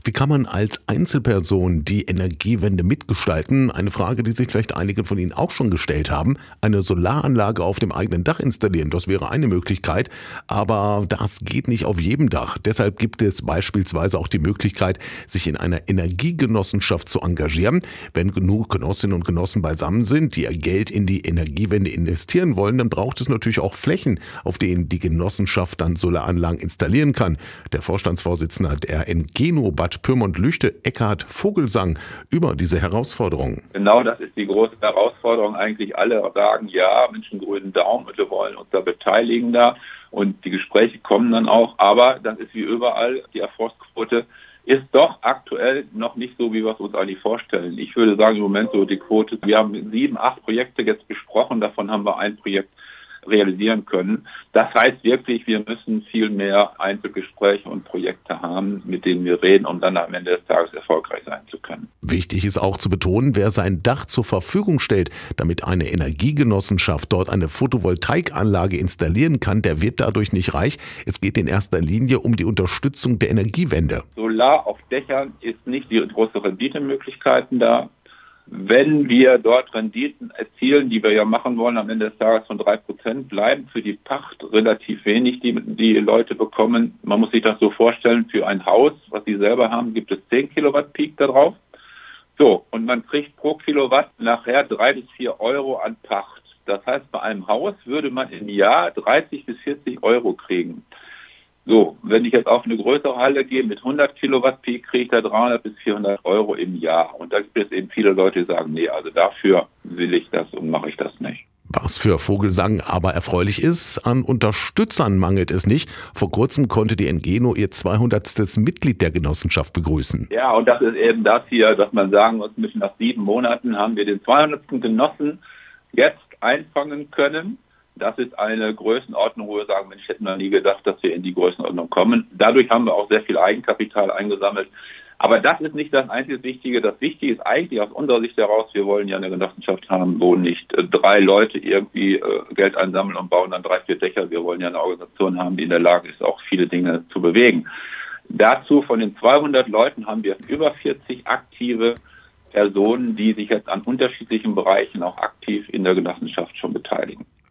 Wie kann man als Einzelperson die Energiewende mitgestalten? Eine Frage, die sich vielleicht einige von Ihnen auch schon gestellt haben. Eine Solaranlage auf dem eigenen Dach installieren, das wäre eine Möglichkeit, aber das geht nicht auf jedem Dach. Deshalb gibt es beispielsweise auch die Möglichkeit, sich in einer Energiegenossenschaft zu engagieren. Wenn genug Genossinnen und Genossen beisammen sind, die ihr Geld in die Energiewende investieren wollen, dann braucht es natürlich auch Flächen, auf denen die Genossenschaft dann Solaranlagen installieren kann. Der Vorstandsvorsitzende der Engeno Bad Pyrmont-Lüchte, Eckhard Vogelsang, über diese Herausforderung. Genau, das ist die große Herausforderung. Eigentlich alle sagen, ja, Menschen grünen Daumen und wir wollen uns da beteiligen da. Und die Gespräche kommen dann auch. Aber das ist wie überall, die Erfolgsquote ist doch aktuell noch nicht so, wie wir es uns eigentlich vorstellen. Ich würde sagen, im Moment so die Quote, wir haben 7, 8 Projekte jetzt besprochen, davon haben wir ein Projekt realisieren können. Das heißt wirklich, wir müssen viel mehr Einzelgespräche und Projekte haben, mit denen wir reden, um dann am Ende des Tages erfolgreich sein zu können. Wichtig ist auch zu betonen, wer sein Dach zur Verfügung stellt, damit eine Energiegenossenschaft dort eine Photovoltaikanlage installieren kann, der wird dadurch nicht reich. Es geht in erster Linie um die Unterstützung der Energiewende. Solar auf Dächern ist nicht die große Renditemöglichkeiten da. Wenn wir dort Renditen erzielen, die wir ja machen wollen, am Ende des Tages von 3%, bleiben für die Pacht relativ wenig, die Leute bekommen. Man muss sich das so vorstellen, für ein Haus, was sie selber haben, gibt es 10 Kilowatt Peak da drauf. So, und man kriegt pro Kilowatt nachher 3 bis 4 Euro an Pacht. Das heißt, bei einem Haus würde man im Jahr 30 bis 40 Euro kriegen. So, wenn ich jetzt auf eine größere Halle gehe mit 100 Kilowatt Peak, kriege ich da 300 bis 400 Euro im Jahr. Und da gibt es eben viele Leute, die sagen, nee, also dafür will ich das und mache ich das nicht. Was für Vogelsang aber erfreulich ist, an Unterstützern mangelt es nicht. Vor kurzem konnte die Engeno ihr 200. Mitglied der Genossenschaft begrüßen. Ja, und das ist eben das hier, dass man sagen muss, nach 7 Monaten haben wir den 200. Genossen jetzt einfangen können. Das ist eine Größenordnung, wo wir sagen, Mensch, hätten wir nie gedacht, dass wir in die Größenordnung kommen. Dadurch haben wir auch sehr viel Eigenkapital eingesammelt. Aber das ist nicht das einzige Wichtige. Das Wichtige ist eigentlich aus unserer Sicht heraus, wir wollen ja eine Genossenschaft haben, wo nicht 3 Leute irgendwie Geld einsammeln und bauen dann 3, 4 Dächer. Wir wollen ja eine Organisation haben, die in der Lage ist, auch viele Dinge zu bewegen. Dazu von den 200 Leuten haben wir über 40 aktive Personen, die sich jetzt an unterschiedlichen Bereichen auch aktiv in der Genossenschaft schon beteiligen.